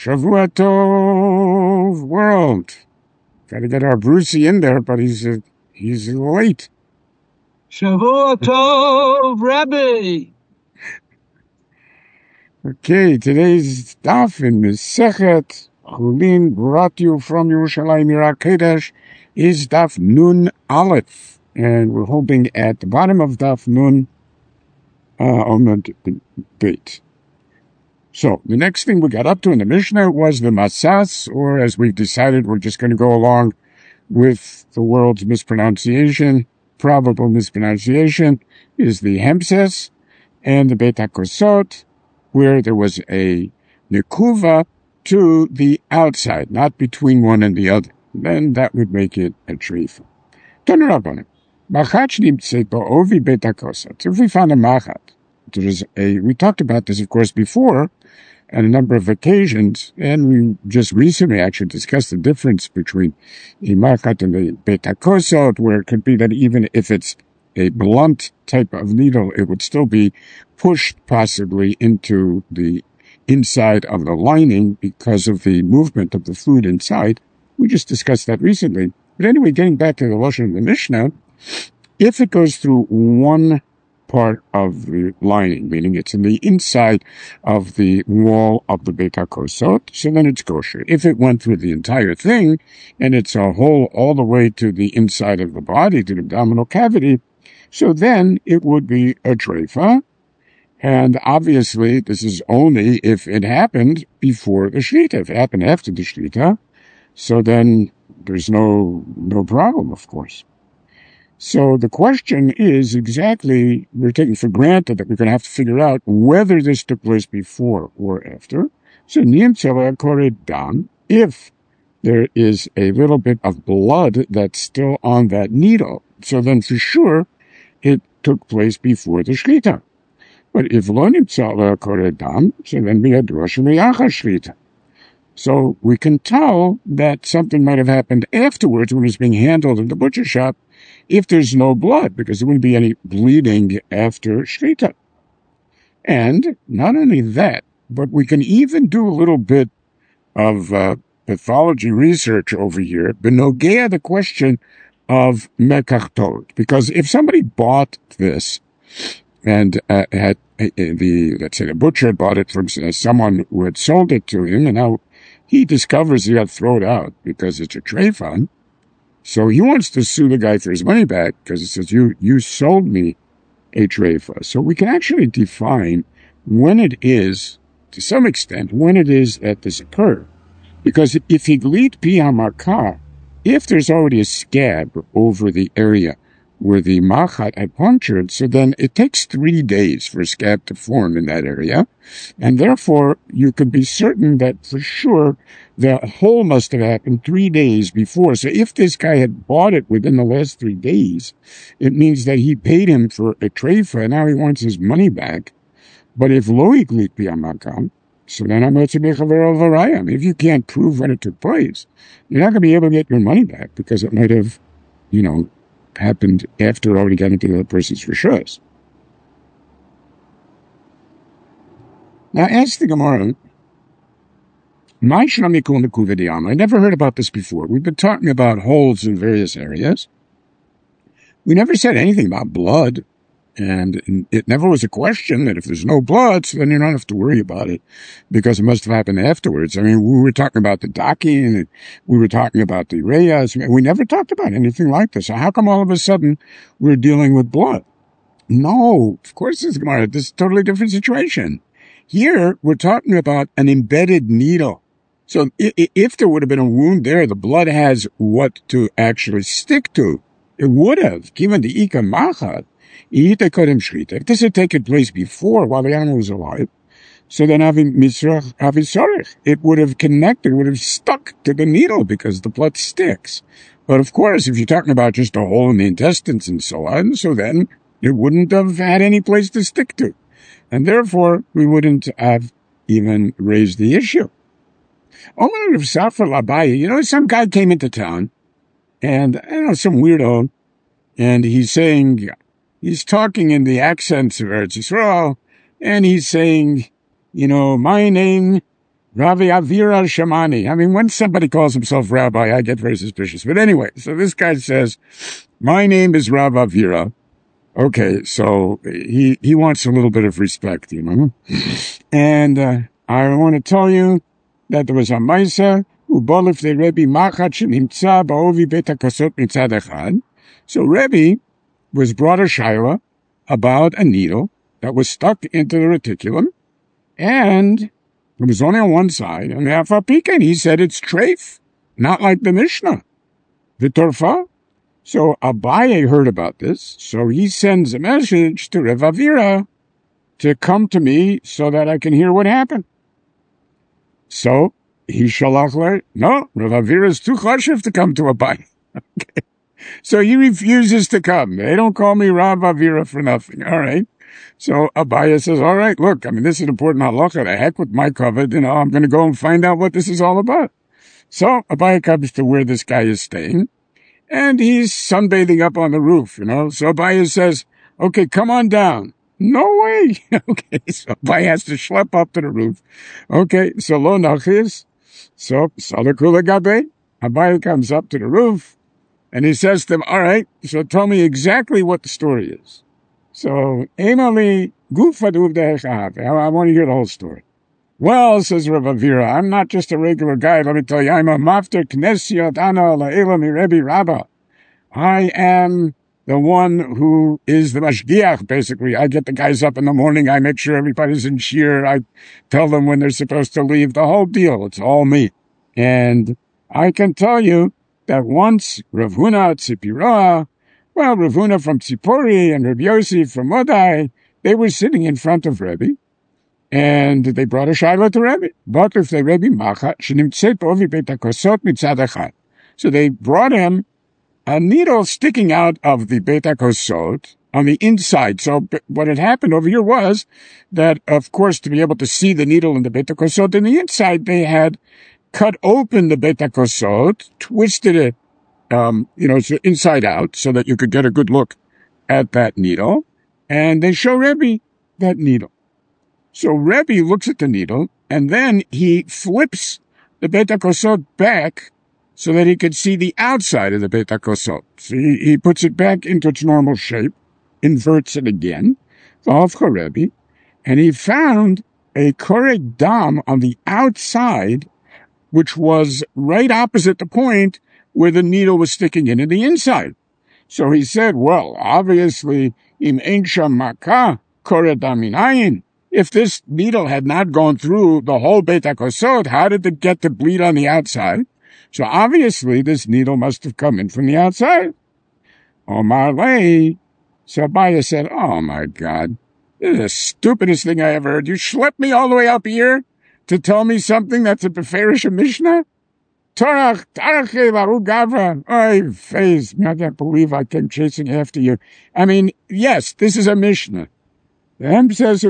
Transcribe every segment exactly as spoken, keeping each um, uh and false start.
Shavua Tov, world. Got to get our Brucey in there, but he's uh, he's late. Shavua Tov, Rabbi. Okay, today's daf in Mesechet Chulin, brought you from Yerushalayim Yer HaKodesh, is daf Nun Aleph, and we're holding at the bottom of daf Nun uh, on the date. So the next thing we got up to in the Mishnah was the Masas, or as we've decided, we're just going to go along with the world's mispronunciation, probable mispronunciation, is the Hemses and the Beit HaKosot, where there was a nekuva to the outside, not between one and the other. Then that would make it a treifa. Tanurabbanim. Machat nimtzeit ba'ovi Beit HaKosot. If we found a machat, there is a, we talked about this, of course, before, on a number of occasions, and we just recently actually discussed the difference between a machat and a Beit HaKosot, where it could be that even if it's a blunt type of needle, it would still be pushed possibly into the inside of the lining because of the movement of the fluid inside. We just discussed that recently. But anyway, getting back to the Lashon of the Mishnah, if it goes through one part of the lining, meaning it's in the inside of the wall of the Beit HaKosot, so then it's kosher. If it went through the entire thing, and it's a hole all the way to the inside of the body, to the abdominal cavity, so then it would be a treifa, and obviously this is only if it happened before the shlita. If it happened after the shlita, so then there's no no problem, of course. So the question is exactly, we're taking for granted that we're going to have to figure out whether this took place before or after. So niyam kore dam, if there is a little bit of blood that's still on that needle, so then for sure it took place before the shlita. But if lo nimtza kore dam, so then we had rosh miyachar shlita. So we can tell that something might have happened afterwards when it was being handled in the butcher shop if there's no blood, because there wouldn't be any bleeding after shlita. And not only that, but we can even do a little bit of uh, pathology research over here, benogea the question of mekach, because if somebody bought this and uh, had uh, the, let's say the butcher bought it from uh, someone who had sold it to him, and now he discovers he got to throw it out because it's a treifan. So he wants to sue the guy for his money back because he says, you, you sold me a treifa. So we can actually define when it is, to some extent, when it is that this occurred. Because if he glit pi hamakah, if there's already a scab over the area where the machat had punctured, so then it takes three days for a scab to form in that area, and therefore you could be certain that for sure the hole must have happened three days before. So if this guy had bought it within the last three days, it means that he paid him for a treifa, and now he wants his money back. But if lo iglit bi'amakam, so then I'm going to be chaver al varayam. If you can't prove when it took place, you're not going to be able to get your money back because it might have, you know, happened after already getting to the other person's rishos. Now, ask the Gemara, I never heard about this before. We've been talking about holes in various areas. We never said anything about blood, and it never was a question that if there's no blood, so then you don't have to worry about it because it must have happened afterwards. I mean, we were talking about the daki, and we were talking about the reyas. We never talked about anything like this. So how come all of a sudden we're dealing with blood? No, of course it's Gemara. This is a totally different situation. Here, we're talking about an embedded needle. So if there would have been a wound there, the blood has what to actually stick to. It would have, given the ika machat. If this had taken place before, while the animal was alive, so then having misrach, having sorich, it would have connected, would have stuck to the needle because the blood sticks. But of course, if you're talking about just a hole in the intestines and so on, so then it wouldn't have had any place to stick to. And therefore, we wouldn't have even raised the issue. You know, some guy came into town, and I don't know, some weirdo, and he's saying, he's talking in the accents of Eretz Yisrael, and he's saying, you know, my name Ravi Avira Shamani. I mean, when somebody calls himself rabbi, I get very suspicious. But anyway, so this guy says, my name is Rav Avira. Okay, so he, he wants a little bit of respect, you know. And uh, I want to tell you that there was a Maisa who bolif the Rebbe Machat Shenimtza Ba'ovi Bet HaKosot Mitzad Echad. So Rebbe was brought a shaila about a needle that was stuck into the reticulum, and it was only on one side, and half a peak, and he said it's treif, not like the Mishnah, the Torfa. So Abaye heard about this, so he sends a message to Rav Avira to come to me so that I can hear what happened. So he shalach le, no, Rav Avira is too chashiv to come to Abaye. Okay. So he refuses to come. They don't call me Rav Avira for nothing. All right. So Abaye says, all right, look, I mean, this is an important halacha. The heck with my covet. You know, I'm going to go and find out what this is all about. So Abaye comes to where this guy is staying, and he's sunbathing up on the roof, you know. So Abaye says, okay, come on down. No way. Okay. So Abaye has to schlep up to the roof. Okay. So lo nachis. So Sadakula Gabe. Abaye comes up to the roof. And he says to them, all right, so tell me exactly what the story is. So, Emali Gufadu Dechav. I want to hear the whole story. Well, says Rav Avira, I'm not just a regular guy. Let me tell you, I'm a Mafter Knesiot Ana La'ela Mirebi Rabba. I am the one who is the Mashgiach, basically. I get the guys up in the morning. I make sure everybody's in shir. I tell them when they're supposed to leave. The whole deal. It's all me. And I can tell you that once Rav Huna Tzipira, well, Rav Huna from Tzipori and Rav Yossi from Modai, they were sitting in front of Rebbe, and they brought a shaila to Rebbe. But if they Rebbe Macha, shenimtzet ovi beit hakosot mitzad echad. So they brought him a needle sticking out of the beit hakosot on the inside. So what had happened over here was that, of course, to be able to see the needle in the beit hakosot in the inside, they had cut open the beit hakosot, twisted it, um, you know, so inside out, so that you could get a good look at that needle, and they show Rebbe that needle. So Rebbe looks at the needle, and then he flips the beit hakosot back so that he could see the outside of the beit hakosot. So he, he puts it back into its normal shape, inverts it again, v'havcha Rebbe, and he found a korek dam on the outside, which was right opposite the point where the needle was sticking in in the inside. So he said, well, obviously, im ein sham makah korek dam minayin. If this needle had not gone through the whole beit hakosot, how did it get to bleed on the outside? So obviously, this needle must have come in from the outside. Omar lei. So Abaye said, oh my God, this is the stupidest thing I ever heard. You schlepped me all the way up here to tell me something that's a Beferish Mishnah? Torach, Tarache, Baruch Gavra. Oy, face, I can't believe I came chasing after you. I mean, yes, this is a Mishnah. The Hem says,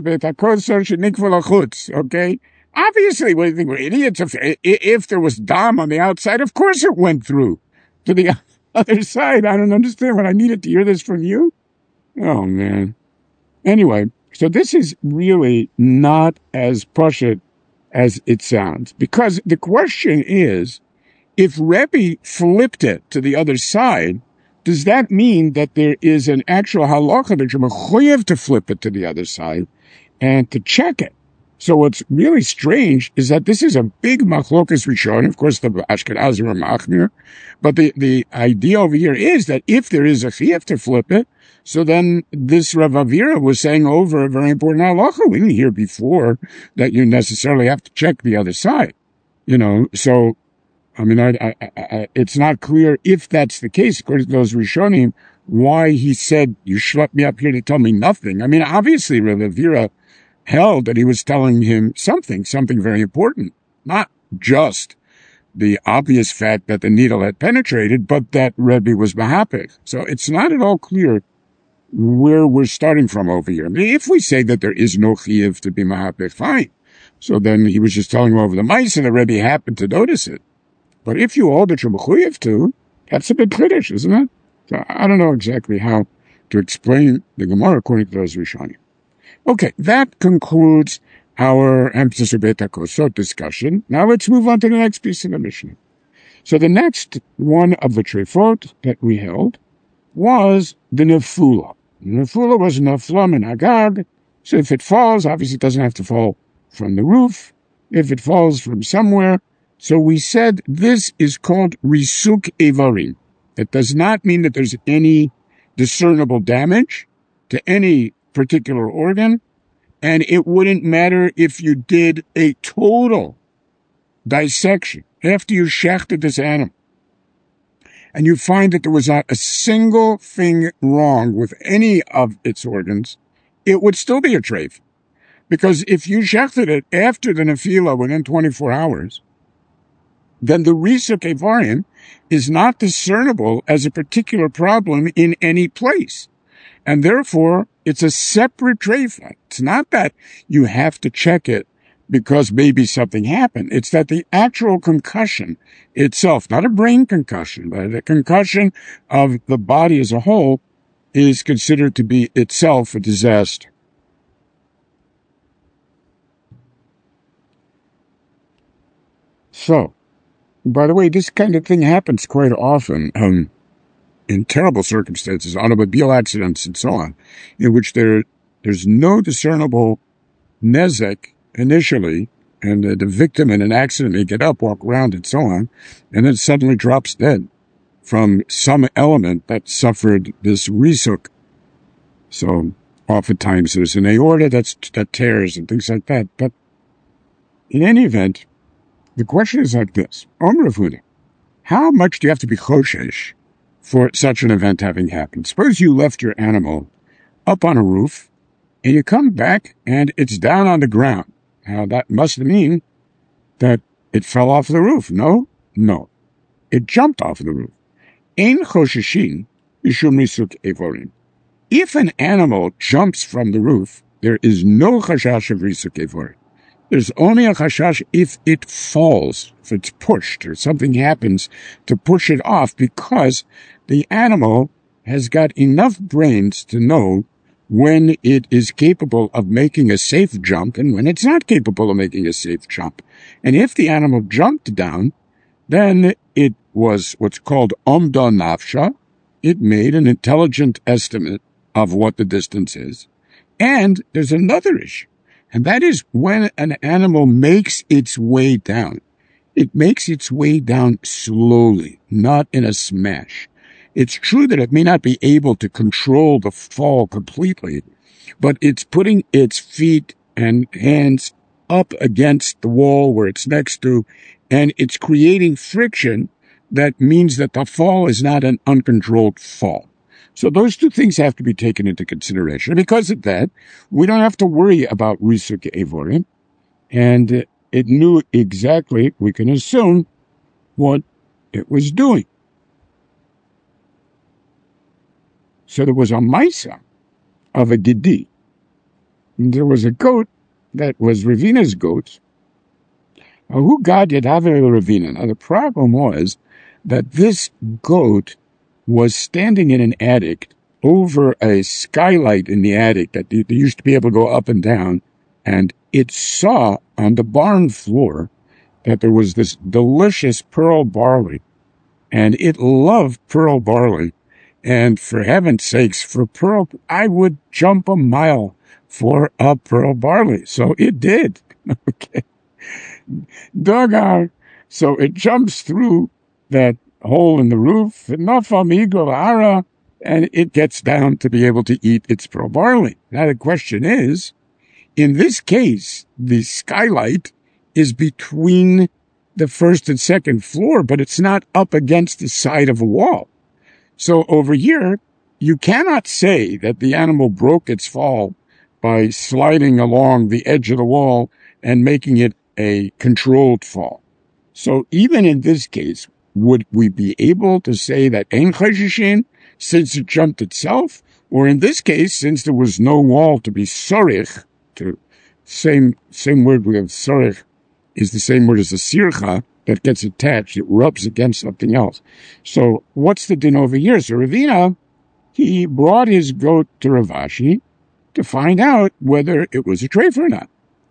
okay? Obviously, what do you think, we're idiots? If, if there was dam on the outside, of course it went through to the other side. I don't understand what I needed to hear this from you. Oh, man. Anyway, so this is really not as pashut as it sounds, because the question is, if Rebbe flipped it to the other side, does that mean that there is an actual halacha that you're mechuyev to flip it to the other side and to check it? So what's really strange is that this is a big machlokas rishon. Of course, the Ashkenazim are machmir, but the, the idea over here is that if there is a chiyuv to flip it, so then this Rav Avira was saying over a very important halacha. We didn't hear before that you necessarily have to check the other side, you know. So, I mean, I, I, I, it's not clear if that's the case, according to those Rishonim, why he said, you schlepped me up here to tell me nothing. I mean, obviously Rav Avira held that he was telling him something, something very important, not just the obvious fact that the needle had penetrated, but that Rebbe was mahapik. So it's not at all clear where we're starting from over here. I mean, if we say that there is no chiyuv to be mahapik, fine. So then he was just telling him over the mice, and the Rebbe happened to notice it. But if you hold that you're mechuyev to, that's a bit chiddush, isn't it? So I don't know exactly how to explain the Gemara according to those Rishonim. Okay, that concludes our emphasis of Beit HaKosot discussion. Now let's move on to the next piece of the Mishnah. So the next one of the treifot that we held was the nefula. The nefula was nafla min hagag. So if it falls, obviously it doesn't have to fall from the roof. If it falls from somewhere, so we said this is called risuk evarim. It does not mean that there's any discernible damage to any particular organ, and it wouldn't matter if you did a total dissection after you shechted this animal, and you find that there was not a single thing wrong with any of its organs, it would still be a treif. Because if you shechted it after the nefila within twenty-four hours, then the risuk evarim is not discernible as a particular problem in any place. And therefore, it's a separate treif. It's not that you have to check it because maybe something happened. It's that the actual concussion itself, not a brain concussion, but a concussion of the body as a whole, is considered to be itself a disaster. So, by the way, this kind of thing happens quite often um, in terrible circumstances, automobile accidents and so on, in which there there's no discernible nezek initially, and uh, the victim in an accident may get up, walk around, and so on, and then suddenly drops dead from some element that suffered this risuk. So, oftentimes there's an aorta that's, that tears and things like that. But in any event, the question is like this. Omer Rav Huna, how much do you have to be choshesh for such an event having happened? Suppose you left your animal up on a roof, and you come back, and it's down on the ground. Now, that must mean that it fell off the roof. No? No. It jumped off the roof. Ein chosheshin mishum risuk evarim. If an animal jumps from the roof, there is no chashash of risuk evarim. There's only a chashash if it falls, if it's pushed, or something happens to push it off, because the animal has got enough brains to know when it is capable of making a safe jump and when it's not capable of making a safe jump. And if the animal jumped down, then it was what's called omda nafsha. It made an intelligent estimate of what the distance is. And there's another issue, and that is when an animal makes its way down. It makes its way down slowly, not in a smash. It's true that it may not be able to control the fall completely, but it's putting its feet and hands up against the wall where it's next to, and it's creating friction that means that the fall is not an uncontrolled fall. So those two things have to be taken into consideration. Because of that, we don't have to worry about risuk evarim, and it knew exactly, we can assume, what it was doing. So there was a maisa of a gidi. There was a goat that was Ravina's goat. Who God yet have Ravina? Now the problem was that this goat was standing in an attic over a skylight in the attic that they used to be able to go up and down, and it saw on the barn floor that there was this delicious pearl barley, and it loved pearl barley. And for heaven's sakes, for pearl, I would jump a mile for a pearl barley. So it did. Okay. Dug out. So it jumps through that hole in the roof, and it gets down to be able to eat its pearl barley. Now the question is, in this case, the skylight is between the first and second floor, but it's not up against the side of a wall. So over here, you cannot say that the animal broke its fall by sliding along the edge of the wall and making it a controlled fall. So even in this case, would we be able to say that ein choshishin, since it jumped itself? Or in this case, since there was no wall to be sorich, to same same word we have sorich is the same word as the sircha, that gets attached, it rubs against something else. So what's the din over here? So Ravina, he brought his goat to Rav Ashi to find out whether it was a treif or not.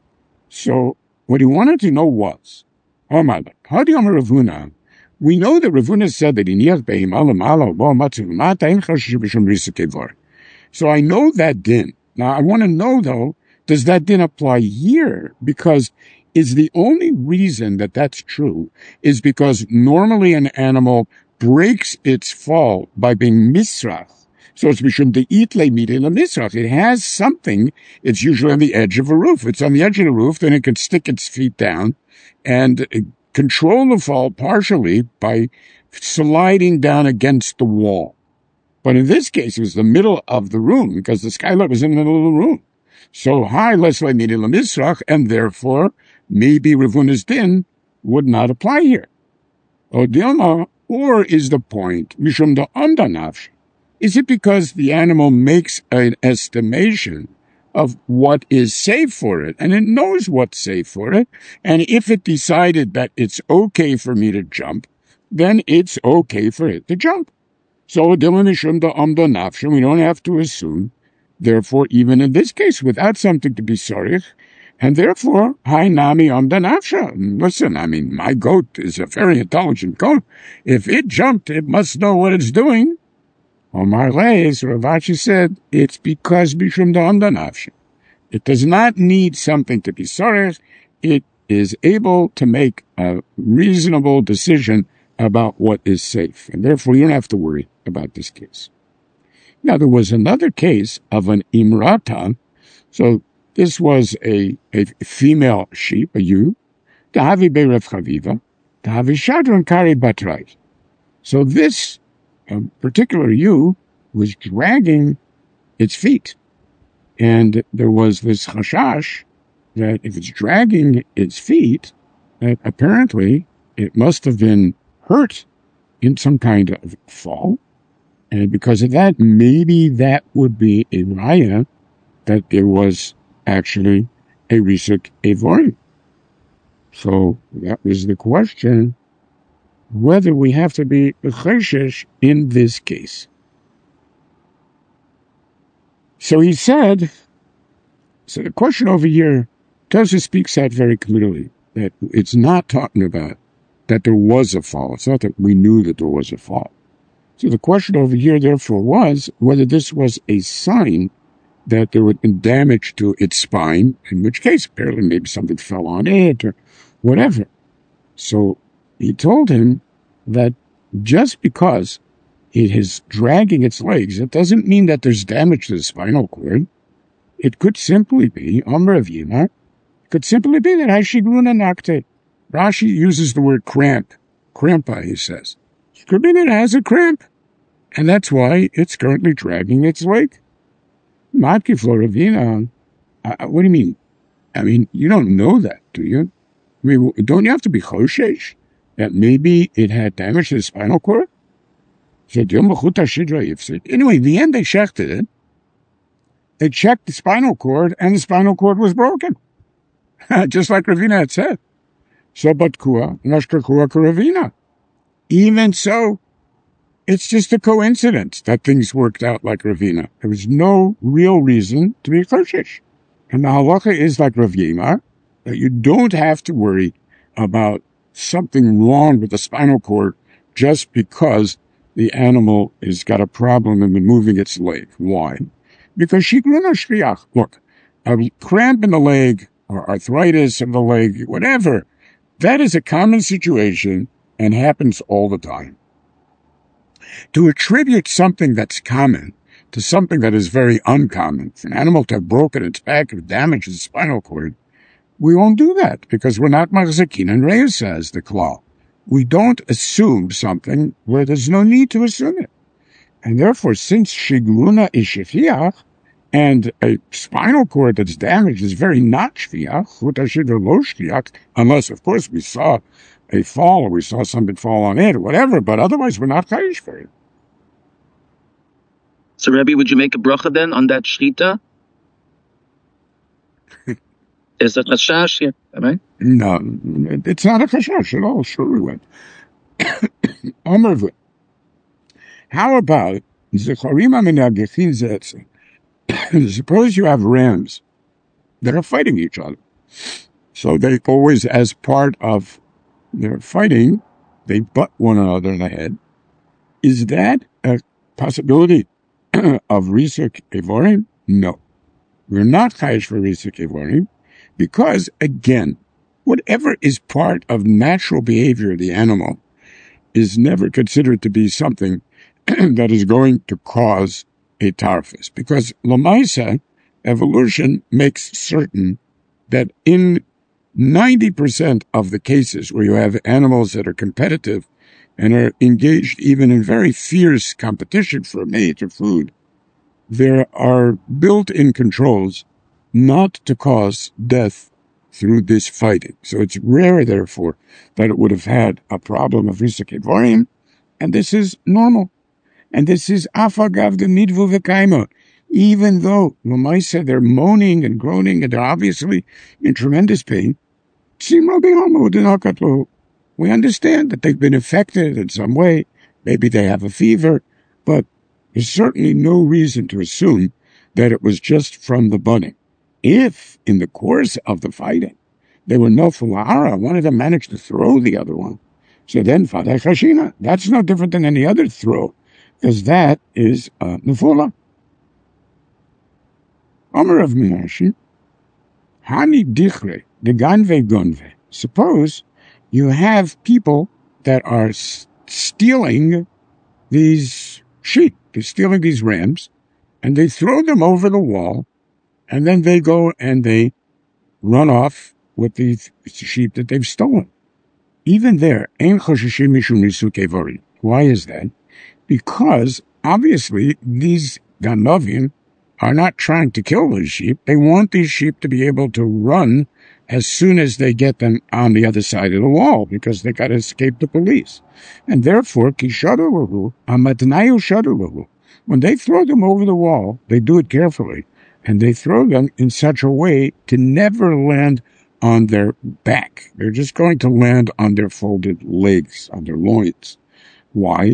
So what he wanted to know was, oh my God, how do you know Ravuna? We know that Ravuna said that in Yech Be'im Alam Ala Bo Matzu Mata Ein Chashish B'Shem Risa Kevor. So I know that din. Now I want to know though, does that din apply here? Because is the only reason that that's true is because normally an animal breaks its fall by being misrach. So it's bishum de'itle midei misrach. It has something. It's usually on the edge of a roof. It's on the edge of the roof, then it can stick its feet down and control the fall partially by sliding down against the wall. But in this case, it was the middle of the room because the skylight was in the middle of the room. So high lesle midei misrach, and therefore maybe Ravuna's din would not apply here. Or or is the point mishum da amdanavsh? Is it because the animal makes an estimation of what is safe for it, and it knows what's safe for it, and if it decided that it's okay for me to jump, then it's okay for it to jump. So dilan mishum da amdanavsh, we don't have to assume. Therefore, even in this case, without something to be sorry, and therefore, hi nami amdanavsha. Listen, I mean, my goat is a very intelligent goat. If it jumped, it must know what it's doing. Omar Leis, Rav Ashi said, it's because bishum da amdanavsha. It does not need something to be sorry. It is able to make a reasonable decision about what is safe. And therefore, you don't have to worry about this case. Now, there was another case of an imrata. So, this was a, a female sheep, a ewe, Tahavi Be'Rev Chaviva, Tahavi Shadron Kari Batrai. So this um, particular ewe was dragging its feet. And there was this chashash that if it's dragging its feet, that apparently it must have been hurt in some kind of fall. And because of that, maybe that would be a raya that there was actually a risuk evorim. So that was the question, whether we have to be cheshesh in this case. So he said, so the question over here, Tosha speaks out very clearly that it's not talking about that there was a fall. It's not that we knew that there was a fall. So the question over here, therefore, was whether this was a sign that there would be damage to its spine, in which case apparently maybe something fell on it or whatever. So he told him that just because it is dragging its legs, it doesn't mean that there's damage to the spinal cord. It could simply be, Amr of Yima, it could simply be that Hashigruna Nakte. Rashi uses the word cramp. Crampa, he says. It could be that it has a cramp, and that's why it's currently dragging its leg. Matki Floravina, uh, what do you mean? I mean, you don't know that, do you? I mean, don't you have to be choshesh that maybe it had damage to the spinal cord? Anyway, in the end, they checked it. They checked the spinal cord, and the spinal cord was broken. Just like Ravina had said. So, but kua, nashkakua Ravina. Even so, it's just a coincidence that things worked out like Ravina. There was no real reason to be choshesh. And the halacha is like Rav Yemar, that you don't have to worry about something wrong with the spinal cord just because the animal has got a problem in moving its leg. Why? Because shigruna shriach. Look, a cramp in the leg or arthritis in the leg, whatever, that is a common situation and happens all the time. To attribute something that's common to something that is very uncommon, for an animal to have broken its back or damaged its spinal cord, we won't do that because we're not Marzakin and Reus says the klal. We don't assume something where there's no need to assume it. And therefore, since shigluna is shefiach, and a spinal cord that's damaged is very not shviach, unless, of course, we saw a fall or we saw something fall on it or whatever, but otherwise we're not chayish for it. So, Rebbe, would you make a bracha then on that shrita? Is that a chashash here, right? No, it's not a chashash at all. Sure we went. How about suppose you have rams that are fighting each other. So they always, as part of their fighting, they butt one another in the head. Is that a possibility of Risuk Evorim? No. We're not chayish for Risuk Evorim because, again, whatever is part of natural behavior of the animal is never considered to be something that is going to cause a tarfus. Because Lamaisa, evolution makes certain that in ninety percent of the cases where you have animals that are competitive and are engaged even in very fierce competition for mate or food, there are built-in controls not to cause death through this fighting. So it's rare, therefore, that it would have had a problem of Risuk Evorim, and this is normal. And this is afagav de midvu v'kaima. Even though Lamaisa, they're moaning and groaning and they're obviously in tremendous pain, we understand that they've been affected in some way. Maybe they have a fever, but there's certainly no reason to assume that it was just from the bunning. If, in the course of the fighting, they were nofel la'ara, one of them managed to throw the other one, so then Fadai Chashina, that's no different than any other throw, because that is uh, nefula. Omer of Minashi, Hani dichre, de ganve gonve. Suppose you have people that are s- stealing these sheep, they're stealing these rams, and they throw them over the wall, and then they go and they run off with these sheep that they've stolen. Even there, ein choshishim mishum risuk evorim. Why is that? Because obviously these ganovim are not trying to kill these sheep. They want these sheep to be able to run as soon as they get them on the other side of the wall, because they got to escape the police. And therefore, kishadolahu, amatnayu shadolahu. When they throw them over the wall, they do it carefully, and they throw them in such a way to never land on their back. They're just going to land on their folded legs, on their loins. Why?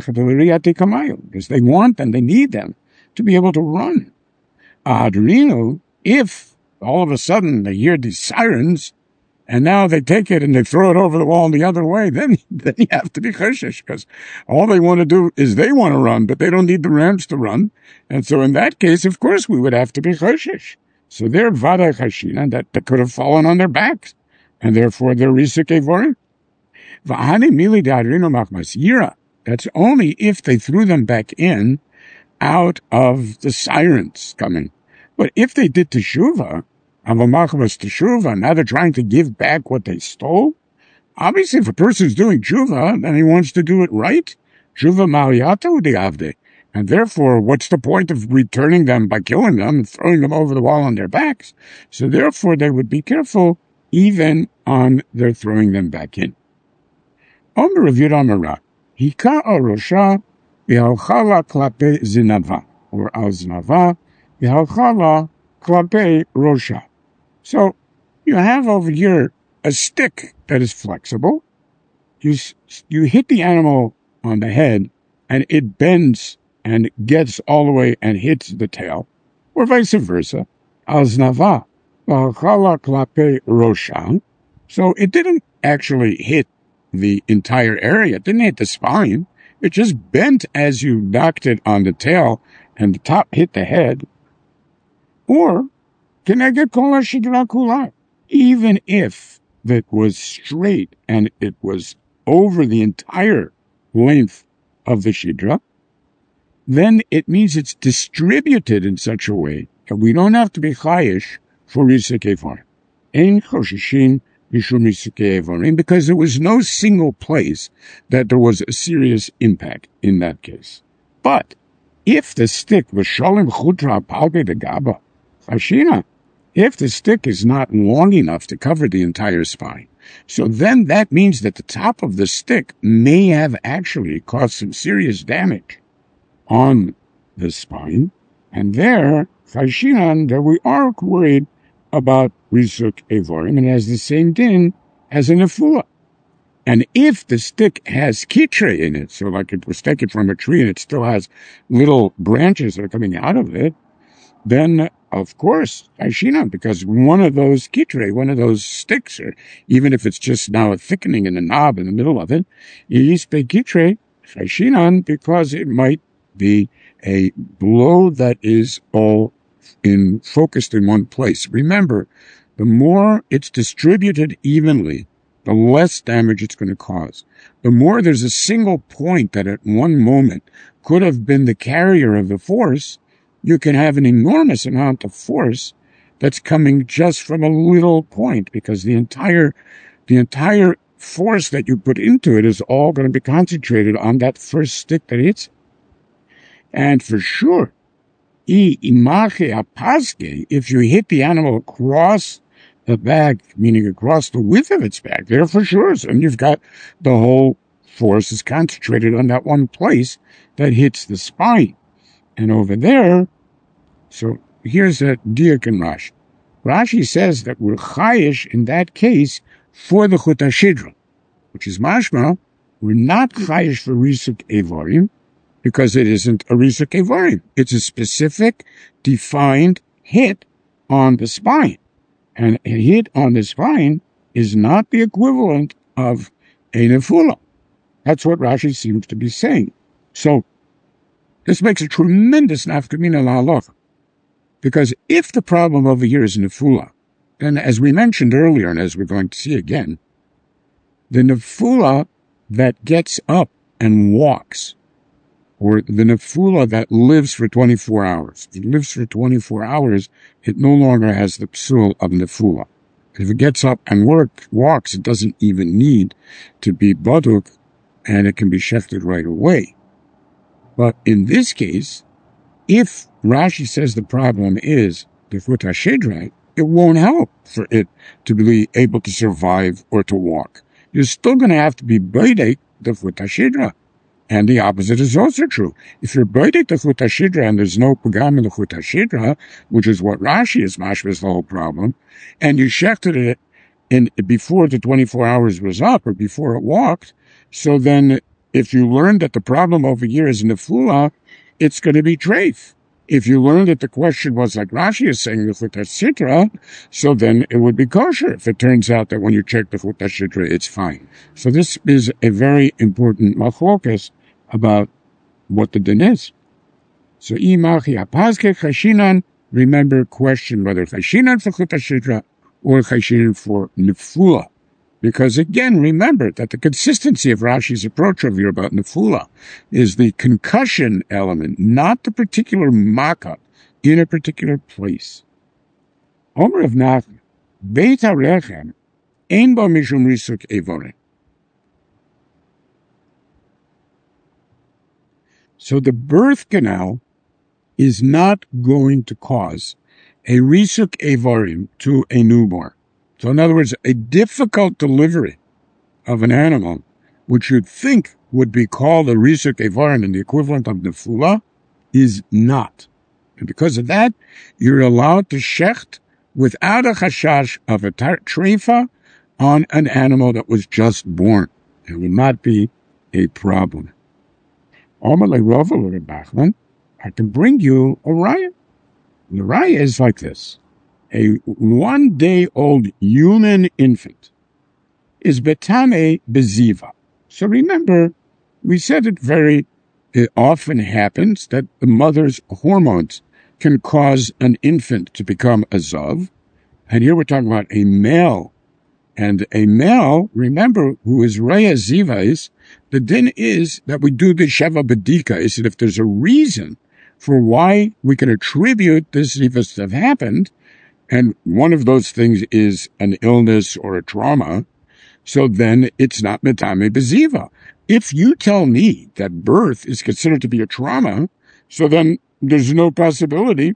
Because they want them, they need them to be able to run. Adrino, if all of a sudden they hear these sirens, and now they take it and they throw it over the wall the other way, then, then you have to be choshesh, because all they want to do is they want to run, but they don't need the rams to run. And so in that case, of course, we would have to be choshesh. So they're vada chashina, that they could have fallen on their backs, and therefore they're risuk evorim. V'hani mili d'adrino machmas yira. That's only if they threw them back in out of the sirens coming. But if they did teshuvah, avamachmas teshuvah, now they're trying to give back what they stole. Obviously, if a person's doing teshuvah, then he wants to do it right. Teshuvah ma'aliyata u'di'avde. And therefore, what's the point of returning them by killing them and throwing them over the wall on their backs? So therefore, they would be careful even on their throwing them back in. Omer of Yiramara, hika arosha v'halchala klape zinava, or al zinava v'halchala klape rosha. So you have over here a stick that is flexible. You you hit the animal on the head, and it bends and gets all the way and hits the tail, or vice versa. Al zinava v'halchala klape rosha. So it didn't actually hit the entire area. It didn't hit the spine. It just bent as you knocked it on the tail, and the top hit the head. Or, can I get kola shidra kula? Even if it was straight and it was over the entire length of the shidra, then it means it's distributed in such a way that we don't have to be chayish for risuk evorim. Ein choshishin because there was no single place that there was a serious impact in that case. But if the stick was sholim chutra palge de gaba, chashina, if the stick is not long enough to cover the entire spine, so then that means that the top of the stick may have actually caused some serious damage on the spine, and there, chashinan, there we are worried about risuk evorim, and it has the same din as a nefula. And if the stick has kitre in it, so like it was taken from a tree and it still has little branches that are coming out of it, then of course, Chayshinan, because one of those kitre, one of those sticks, or even if it's just now a thickening in the knob in the middle of it, Yispe kitre, Chayshinan, because it might be a blow that is all in focused in one place. Remember, the more it's distributed evenly, the less damage it's going to cause. The more there's a single point that at one moment could have been the carrier of the force, you can have an enormous amount of force that's coming just from a little point, because the entire, the entire force that you put into it is all going to be concentrated on that first stick that hits it. And for sure, if you hit the animal across the back, meaning across the width of its back, there for sure, and you've got the whole force is concentrated on that one place that hits the spine. And over there, so here's a diak in Rashi. Rashi says that we're chayish in that case for the chut hashidra, which is mashma, we're not chayish for risuk evarim, because it isn't a risuk evarim. It's a specific, defined hit on the spine. And a hit on the spine is not the equivalent of a nefula. That's what Rashi seems to be saying. So, this makes a tremendous nafkamina la'alocha. Because if the problem over here is nefula, then as we mentioned earlier, and as we're going to see again, the nefula that gets up and walks, or the nefula that lives for twenty-four hours. It lives for twenty-four hours, it no longer has the psul of nefula. If it gets up and work, walks, it doesn't even need to be baduk, and it can be shefted right away. But in this case, if Rashi says the problem is the chut hashidra, it won't help for it to be able to survive or to walk. You're still going to have to be baidek the chut hashidra. And the opposite is also true. If you're baidek the chut hashidra and there's no pagam in the chut hashidra, which is what Rashi is mashma is the whole problem, and you shechted it in before the twenty-four hours was up or before it walked, so then if you learn that the problem over here is nefula, it's going to be treif. If you learn that the question was like Rashi is saying the chut hashidra, so then it would be kosher. If it turns out that when you check the chut hashidra, it's fine. So this is a very important machlokas about what the din is. So imachi apazke chashinan, remember, question whether chashinan for chut hashidra or chashinan for nefula. Because again, remember that the consistency of Rashi's approach over here about nefula is the concussion element, not the particular makkah in a particular place. Omer of Nachman, Beit HaRechem, ein bo mishum risuk evorim. So the birth canal is not going to cause a risuk evorim to a newborn. So in other words, a difficult delivery of an animal, which you'd think would be called a risuk evarim and the equivalent of nefula, is not. And because of that, you're allowed to shecht without a chashash of a treifa on an animal that was just born. It will not be a problem. I can bring you a raya. The raya is like this. A one-day-old human infant is betame beziva. So remember, we said it very it often happens that the mother's hormones can cause an infant to become a zav. And here we're talking about a male. And a male, remember, who is reya zivais, the din is that we do the sheva bedika, is that if there's a reason for why we can attribute this zivas to have happened, and one of those things is an illness or a trauma, so then it's not metame beziva. If you tell me that birth is considered to be a trauma, so then there's no possibility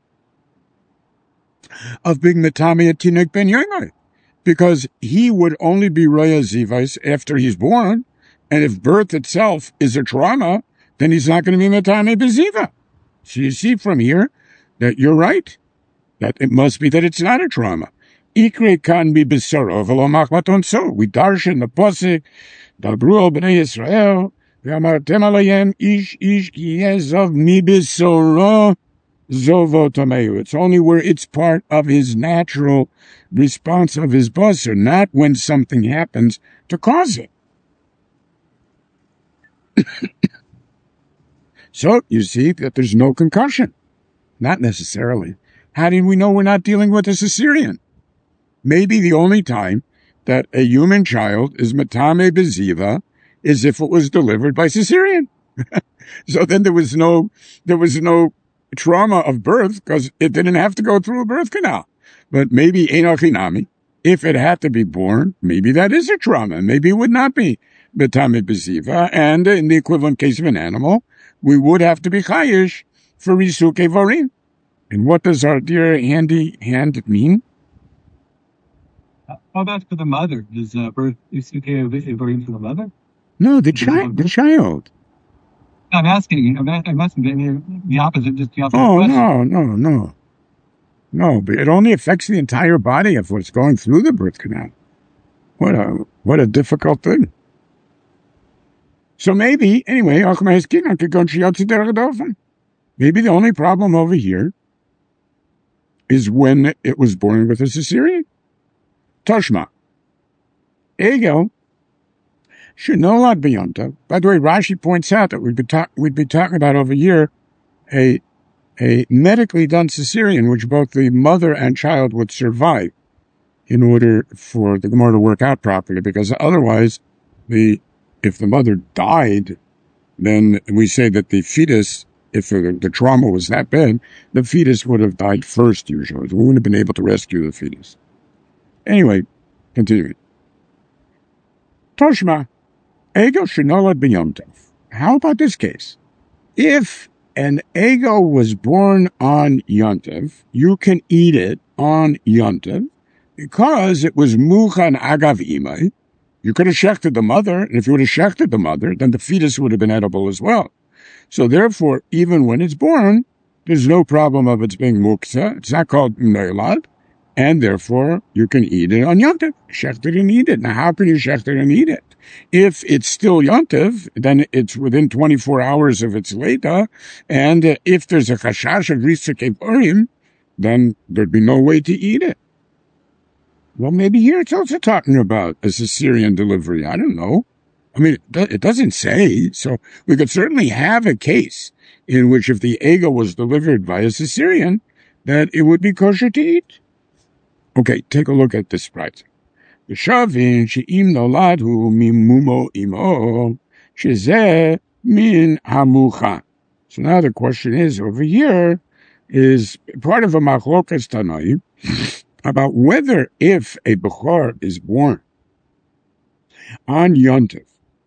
of being metame atinek ben yoimai, because he would only be reya zivais after he's born, and if birth itself is a trauma, then he's not going to be metame beziva. So you see from here that you're right. That it must be that it's not a trauma. Ikre kan be besoro v'lo machmaton so. We darshan the posik, dabru al b'nei Yisrael, v'amartem alayem ish ish ki yezov mi besoro. Zovo Tameu. It's only where it's part of his natural response of his basar, not when something happens to cause it. So, you see that there's no concussion. Not necessarily. How do we know we're not dealing with a cesarean? Maybe the only time that a human child is matame beziva is if it was delivered by cesarean. So then there was no, there was no trauma of birth because it didn't have to go through a birth canal. But maybe enochinami, if it had to be born, maybe that is a trauma. Maybe it would not be matame beziva. And in the equivalent case of an animal, we would have to be chayish for risuk evarim. And what does our dear handy hand mean? How about for the mother? Does uh, birth risuk evarim for the mother? No, the child. The child. I'm asking you. I'm, I'm asking the opposite. Just the opposite. Oh question. no, no, no, no! But it only affects the entire body of what's going through the birth canal. What a what a difficult thing. So maybe, anyway, maybe the only problem over here is when it was born with a cesarean. Toshma. Ego shenolad b'yonta. By the way, Rashi points out that we'd be, talk, we'd be talking about over here a, a medically done cesarean, which both the mother and child would survive in order for the Gemara to work out properly, because otherwise the if the mother died, then we say that the fetus, if the, the trauma was that bad, the fetus would have died first usually. We wouldn't have been able to rescue the fetus. Anyway, continuing. Toshma, ego shenolad b'yomtov. How about this case? If an ego was born on Yontev, you can eat it on Yontev because it was muchan agav imay. You could have shechted the mother, and if you would have shechted the mother, then the fetus would have been edible as well. So therefore, even when it's born, there's no problem of its being muktzah. It's not called neilad, and therefore you can eat it on Yontev. Shecht it and eat it. Now, how can you shecht it and eat it? If it's still Yontev, then it's within twenty-four hours of its leda, and if there's a chashash of risuk evarim, then there'd be no way to eat it. Well, maybe here it's also talking about a cesarean delivery. I don't know. I mean, it doesn't say. So we could certainly have a case in which if the ego was delivered by a cesarean, that it would be kosher to eat. Okay, take a look at this right. V'shavin she'im noladhu mimumo imo shezeh min hamucha. So now the question is, over here, is part of a machlokas tanaim about whether if a Bechor is born on Yontev,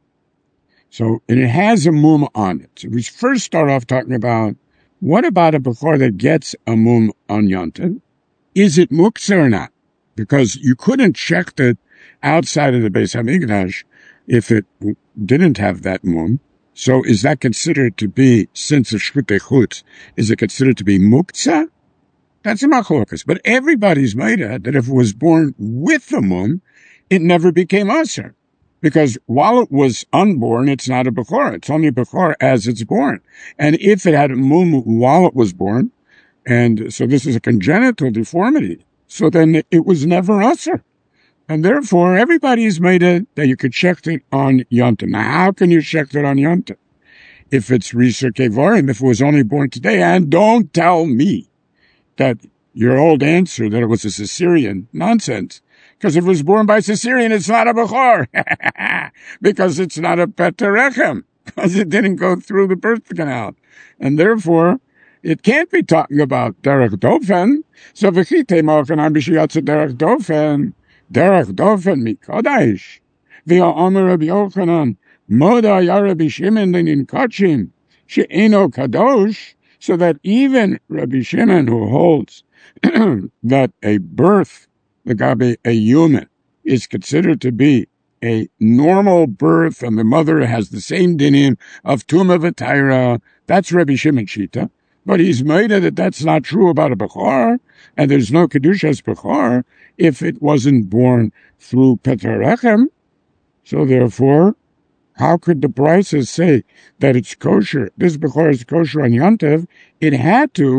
so and it has a mum on it. So we first start off talking about what about a Bechor that gets a mum on Yontev? Is it muktzah or not? Because you couldn't check it outside of the Beis Hamikdash if it didn't have that mum. So is that considered to be, since of Shvutei Chutz, is it considered to be muktzah? That's a machlokas. But everybody's made it that if it was born with the mum, it never became aser. Because while it was unborn, it's not a bechor. It's only a bechor as it's born. And if it had a mum while it was born, and so this is a congenital deformity, so then it was never aser. And therefore, everybody's made it that you could check it on Yontif. Now, how can you check it on Yontif? If it's risuk evarim, if it was only born today, and don't tell me that your old answer that it was a cesarean, nonsense. Because if it was born by cesarean, it's not a bechor. Because it's not a peterechem. Because it didn't go through the birth canal. And therefore, it can't be talking about derech dofen. So v'chite mochanan b'shiyatze derech dofen. Derech dofen mikodash. V'ya omer Rabbi Yochanan. Moda ya Rabbi Shimon lenin kachim. She'eno kadosh. So that even Rabbi Shimon, who holds that a birth, the gabe a human, is considered to be a normal birth, and the mother has the same dinim of Tumah v'Taira, that's Rabbi Shimon Shita. But he's made it that that's not true about a Bechor, and there's no Kedushas Bechor if it wasn't born through Peterechem. So therefore, how could the Brises say that it's kosher? This Bechor is kosher on Yontev. It had to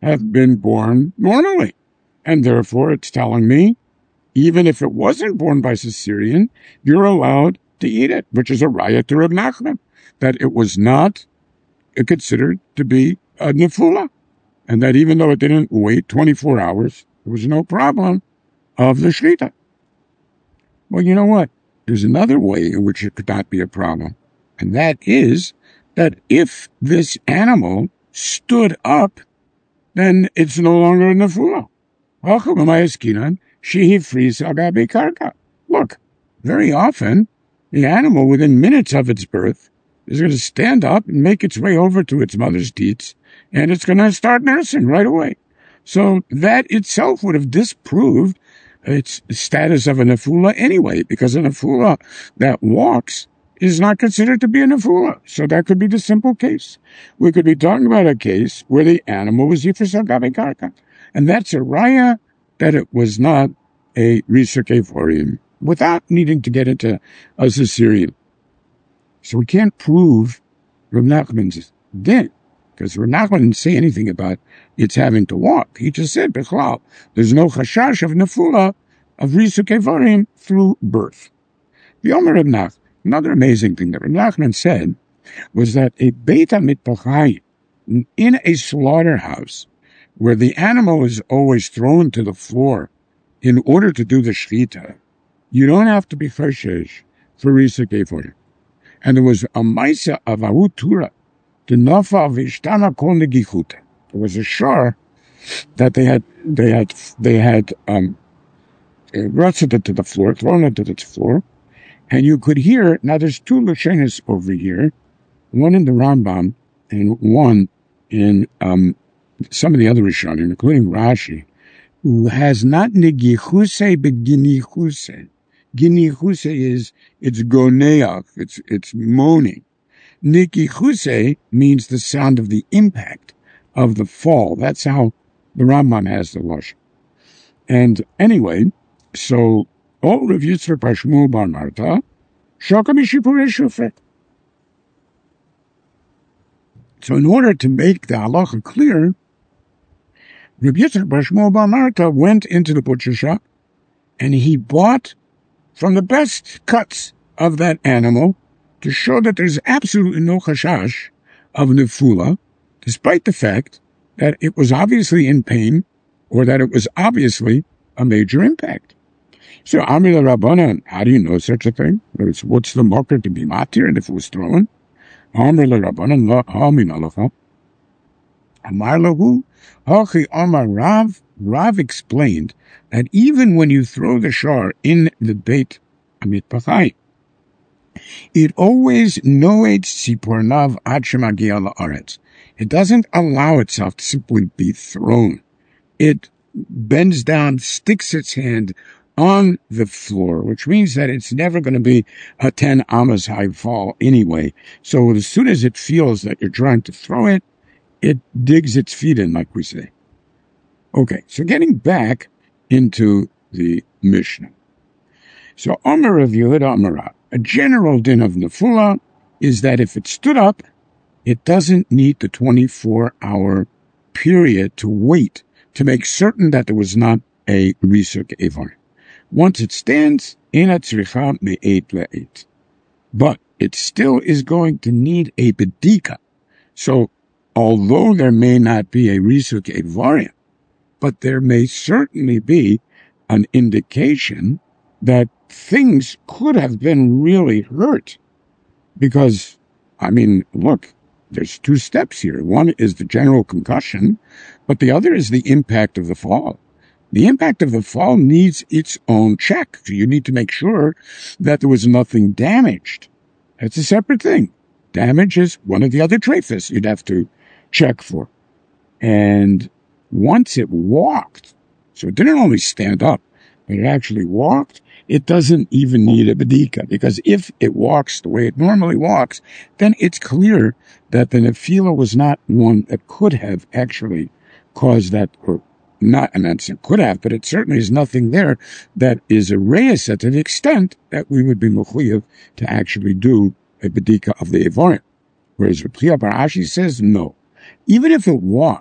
have been born normally. And therefore, it's telling me, even if it wasn't born by cesarean, you're allowed to eat it, which is a raya to Reb Nachman, that it was not considered to be a nefula, and that even though it didn't wait twenty-four hours, there was no problem of the shrita. Well, you know what? There's another way in which it could not be a problem, and that is that if this animal stood up, then it's no longer a nefula. Look, very often, the animal, within minutes of its birth, is going to stand up and make its way over to its mother's teats, and it's going to start nursing right away. So that itself would have disproved its status of a nefula anyway, because a nefula that walks is not considered to be a nefula. So that could be the simple case. We could be talking about a case where the animal was yifris al gabe karka, and that's a raya that it was not a risuk evorim, without needing to get into a cesarean. So we can't prove Reb Nachman's din, because Reb Nachman didn't say anything about its having to walk. He just said, Bechlal, there's no chashash of nefula of risuk evorim through birth. The Omer Reb Nachman, another amazing thing that Reb Nachman said was that a beit mitpachai, in a slaughterhouse, where the animal is always thrown to the floor in order to do the shchita, you don't have to be choshesh for risuk evorim. And there was a maisa of Ahutura, the Nafa of Ishtana Kol Negichute. There was a shore that they had, they had, they had, um, rusted it to the floor, thrown it to the floor, and you could hear, now there's two Lashonos over here, one in the Rambam, and one in, um, some of the other Rishonim, including Rashi, who has not Negichuse, but Ginichuse. Ginichuse is, it's goneach, it's, it's moaning. Nikichuse means the sound of the impact of the fall. That's how the Rambam has the Lashon. And anyway, so, all Rav Yitzchak bar Shmuel bar Marta, shoka b'shipurei shofet. So in order to make the halacha clear, Rav Yitzchak bar Shmuel bar Marta went into the butcher shop, and he bought from the best cuts of that animal to show that there's absolutely no chashash of nefula, despite the fact that it was obviously in pain or that it was obviously a major impact. So, Amir Rabbanan, how do you know such a thing? What's the marker to be matir and if it was thrown? Amir Rabbanan, la hamin alacha. Amar lahu, hachi amar Rav. Rav explained that even when you throw the shar in the beit mitpachai, it always noates tzipornav ad shemagia la'aretz. It doesn't allow itself to simply be thrown. It bends down, sticks its hand on the floor, which means that it's never going to be a ten amas high fall anyway. So as soon as it feels that you're trying to throw it, it digs its feet in, like we say. Okay, so getting back into the Mishnah. So Omer of Yehuda Amara, a general din of nefula is that if it stood up, it doesn't need the twenty-four hour period to wait to make certain that there was not a risuk evar. Once it stands, ena tzricha me'et le'et. But it still is going to need a bedika. So although there may not be a risuk evarim, but there may certainly be an indication that things could have been really hurt. Because, I mean, look, there's two steps here. One is the general concussion, but the other is the impact of the fall. The impact of the fall needs its own check. So you need to make sure that there was nothing damaged. That's a separate thing. Damage is one of the other treifas you'd have to check for. And once it walked, so it didn't only stand up, but it actually walked, it doesn't even need a bedika, because if it walks the way it normally walks, then it's clear that the nefila was not one that could have actually caused that, or not, and that's it could have, but it certainly is nothing there that is a reis to the extent that we would be mechuyev to actually do a bedika of the evarim. Whereas Rav Chia bar Ashi says no. Even if it walks,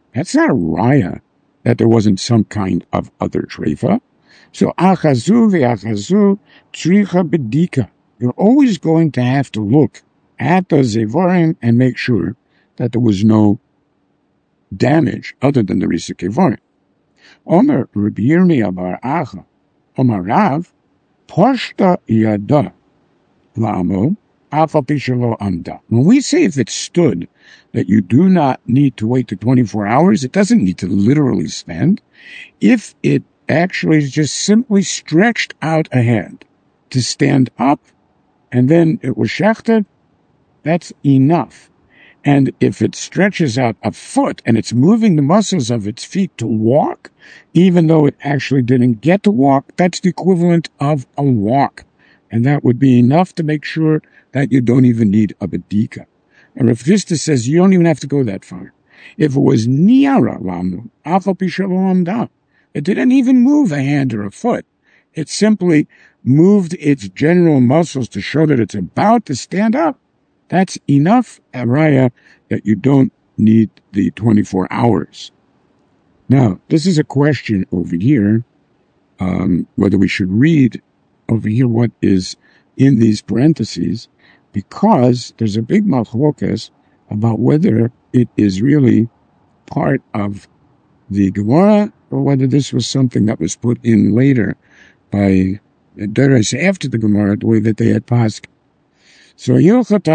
That's not a raya that there wasn't some kind of other treifa. So achazu ve'achazu tricha bedika. You're always going to have to look at the zevorim and make sure that there was no damage other than the risa kevorim. Omer Rabbi Yirmiyah bar Acha, Omer Rav, Poshta yada la'amo, afa pishalo amda. When we say if it stood, that you do not need to wait the twenty-four hours, it doesn't need to literally stand. If it actually just simply stretched out a hand to stand up, and then it was shechted, that's enough. And if it stretches out a foot and it's moving the muscles of its feet to walk, even though it actually didn't get to walk, that's the equivalent of a walk. And that would be enough to make sure that you don't even need a bedika. And Rav Chisda says you don't even have to go that far. If it was niara lamu, afa pishalom da, it didn't even move a hand or a foot. It simply moved its general muscles to show that it's about to stand up. That's enough, Araya, that you don't need the twenty-four hours. Now, this is a question over here, um, whether we should read over here what is in these parentheses, because there's a big machlokas about whether it is really part of the Gemara or whether this was something that was put in later by Deres after the Gemara, the way that they had passed. So, in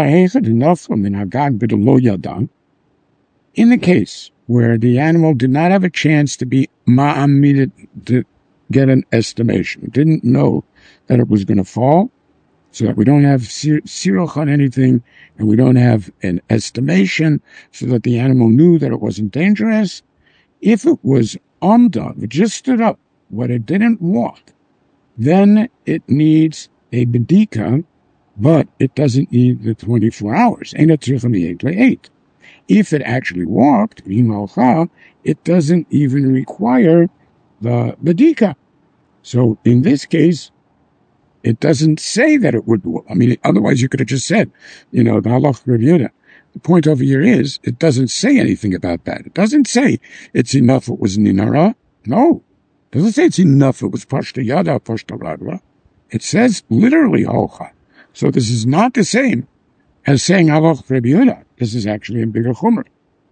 the case where the animal did not have a chance to be ma'amid, to get an estimation, didn't know that it was going to fall, so that we don't have siroch on anything, and we don't have an estimation, so that the animal knew that it wasn't dangerous. If it was amda, it just stood up, but it didn't walk, then it needs a bedika, but it doesn't need the twenty-four hours. If it actually walked, it doesn't even require the bedika. So in this case, it doesn't say that it would. I mean, otherwise you could have just said, you know, the halach Rav Yehuda. The point over here is, it doesn't say anything about that. It doesn't say it's enough it was ninara. No. It doesn't say it's enough it was pashta yada, pashta radra. It says literally hocha. So this is not the same as saying halach Rabbi Yehuda. This is actually a bigger chumrah.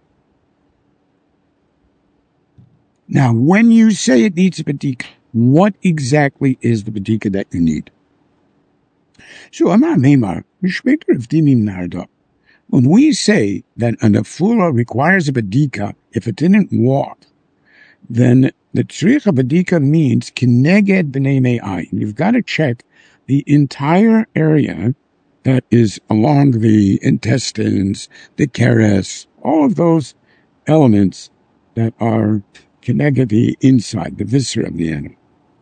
Now, when you say it needs a bedika, what exactly is the bedika that you need? So, Amar Meimar, Mishmeter of Dinim Narda. When we say that a nefula requires a bedika if it didn't walk, then the tzricha bedika means kineged b'nei me'ai. You've got to check the entire area that is along the intestines, the keres, all of those elements that are connected the inside, the viscera of the animal.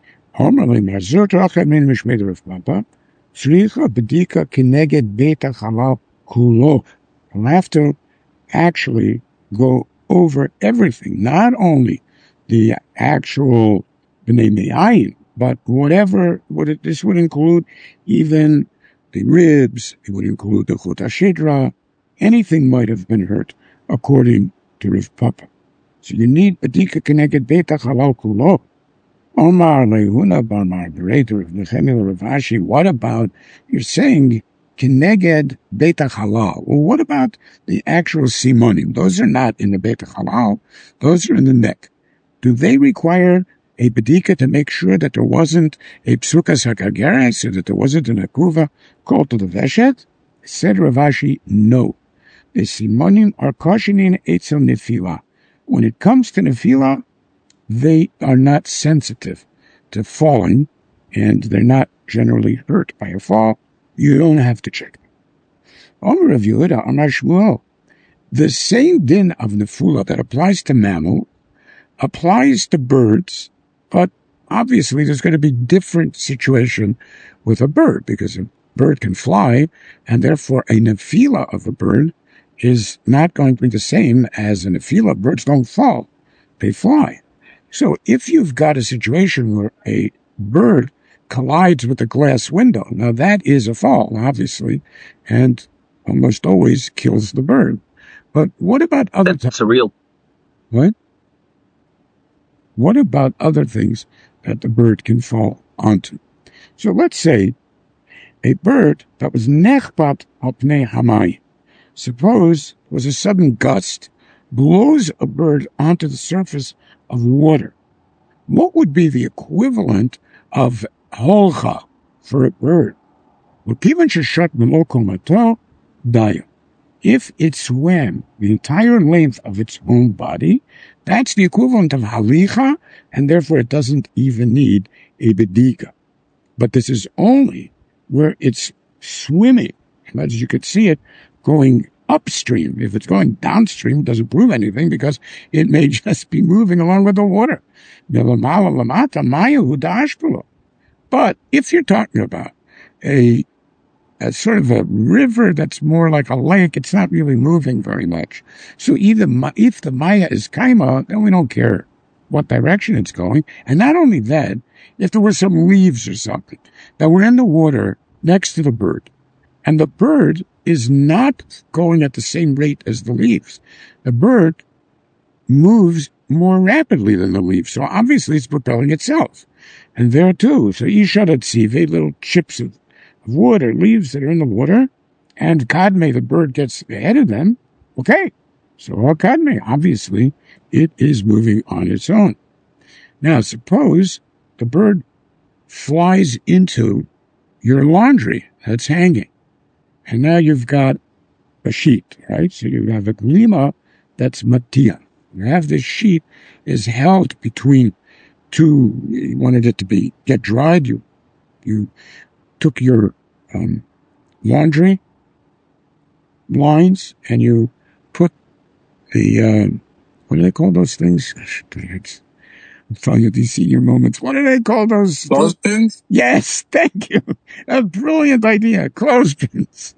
I'll have to actually go over everything, not only the actual b'nei me'ayin, but whatever, would it, this would include even the ribs, it would include the chut hashidra, anything might have been hurt, according to Rav Papa. So you need bedika connected beta halal kulo. Omar lehuna barmar berater of Nechemil Rav Ashi. What about, you're saying keneged beta halal? Well, what about the actual simonim? Those are not in the beta halal, those are in the neck. Do they require a bedika to make sure that there wasn't a psukas hakageres, so that there wasn't an akuva called to the veshet? Said Rav Ashi, no. The simonim are cautioning etzel nefila. When it comes to nefila, they are not sensitive to falling, and they're not generally hurt by a fall. You don't have to check them. Omer Rav Yehuda Amar Shmuel. The same din of nefula that applies to mammal applies to birds, but obviously there's going to be different situation with a bird, because a bird can fly, and therefore a nefila of a bird is not going to be the same as a nefila. Birds don't fall, they fly. So if you've got a situation where a bird collides with a glass window, now that is a fall, obviously, and almost always kills the bird. But what about other... That's a real... What? What about other things that the bird can fall onto? So let's say a bird that was nechbat al pnei hamayim. Suppose it was a sudden gust blows a bird onto the surface of water. What would be the equivalent of holcha for a bird? If it swam the entire length of its own body, that's the equivalent of halicha, and therefore it doesn't even need a bedika. But this is only where it's swimming. As you could see it going upstream. If it's going downstream, it doesn't prove anything because it may just be moving along with the water. But if you're talking about a, a sort of a river that's more like a lake, it's not really moving very much. So either if the Maya is kaima, then we don't care what direction it's going. And not only that, if there were some leaves or something that were in the water next to the bird, and the bird is not going at the same rate as the leaves, the bird moves more rapidly than the leaves. So obviously it's propelling itself. And there too, so Isharatzive, little chips of, of wood or leaves that are in the water, and Kadme, the bird, gets ahead of them. Okay, so Kadme, obviously, it is moving on its own. Now, suppose the bird flies into your laundry that's hanging, and now you've got a sheet, right? So you have a glima that's matia. You have this sheet is held between two, you wanted it to be, get dried. You, you took your, um, laundry lines and you put the, uh, what do they call those things? I'm telling you these senior moments. What do they call those? Clothespins? Yes, thank you. A brilliant idea. Clothespins.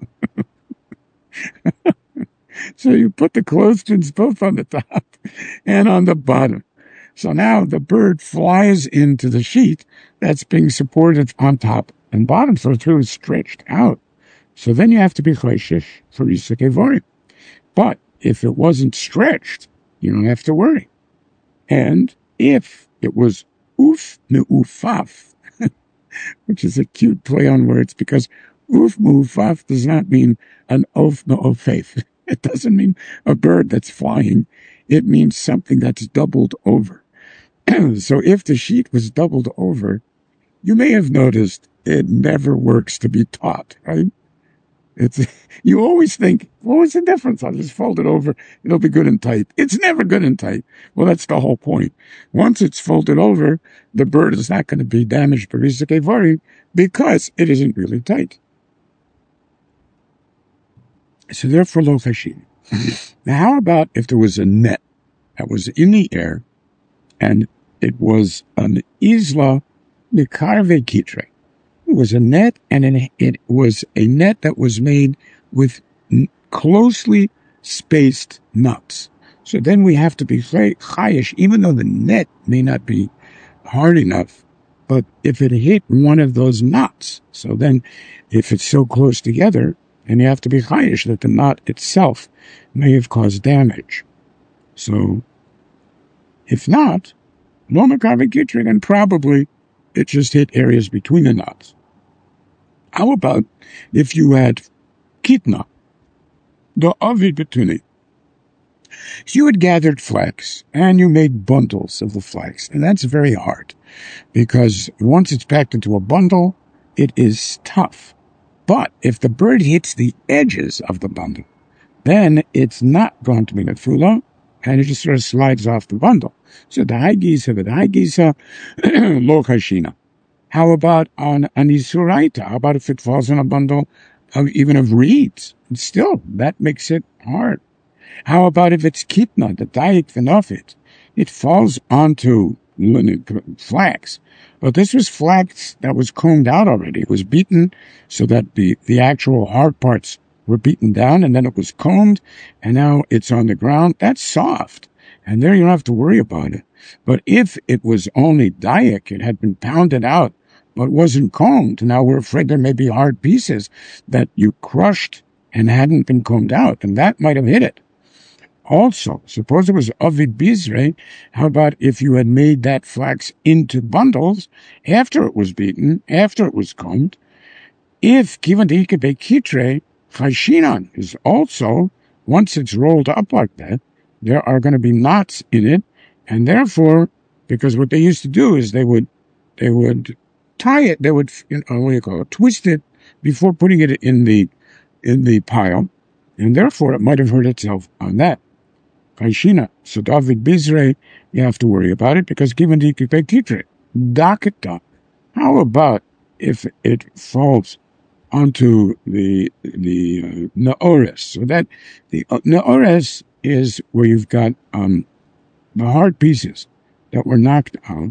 So you put the clothespins both on the top and on the bottom. So now the bird flies into the sheet that's being supported on top and bottom, so it's really stretched out. So then you have to be chayshish for Yisak Evorim. But if it wasn't stretched, you don't have to worry. And if it was uf me'ufaf, which is a cute play on words, because uf me'ufaf does not mean an of me'ofef. It doesn't mean a bird that's flying. It means something that's doubled over. So if the sheet was doubled over, you may have noticed it never works to be taut, right? It's, you always think, well, what's the difference? I'll just fold it over. It'll be good and tight. It's never good and tight. Well, that's the whole point. Once it's folded over, the bird is not going to be damaged by Yisak Evorim because it isn't really tight. So therefore, lo chashin. Now, how about if there was a net that was in the air and it was an isla mikarve kitre? It was a net, and an, it was a net that was made with closely spaced knots. So then we have to be chayish, even though the net may not be hard enough, but if it hit one of those knots, so then if it's so close together, and you have to be chayish that the knot itself may have caused damage. So, if not, lo mekarve kitre, then probably it just hit areas between the knots. How about if you had kitna, the avid betuni? So you had gathered flax and you made bundles of the flax, and that's very hard because once it's packed into a bundle, it is tough. But if the bird hits the edges of the bundle, then it's not going to be nefula, and it just sort of slides off the bundle. So the high gisa, the high gisa, lo chashina. How about on an isuraita? How about if it falls on a bundle of even of reeds? And still, that makes it hard. How about if it's kitna, the daik v'nofit? It falls onto flax. But this was flax that was combed out already. It was beaten so that the, the actual hard parts were beaten down, and then it was combed, and now it's on the ground. That's soft. And there you don't have to worry about it. But if it was only daik, it had been pounded out, but wasn't combed, now we're afraid there may be hard pieces that you crushed and hadn't been combed out, and that might have hit it. Also, suppose it was Ovid Bizre, how about if you had made that flax into bundles after it was beaten, after it was combed? If given the Ikebe Kitre, Chayshinan is also, once it's rolled up like that, there are going to be knots in it, and therefore, because what they used to do is they would, they would tie it, they would, you know, what do you call it, twist it before putting it in the, in the pile, and therefore it might have hurt itself on that. Kaishina. So David Bizre, you have to worry about it because given the Kitre, Dakata. How about if it falls onto the the uh, Naores? So that the uh, Naores is where you've got um, the hard pieces that were knocked out.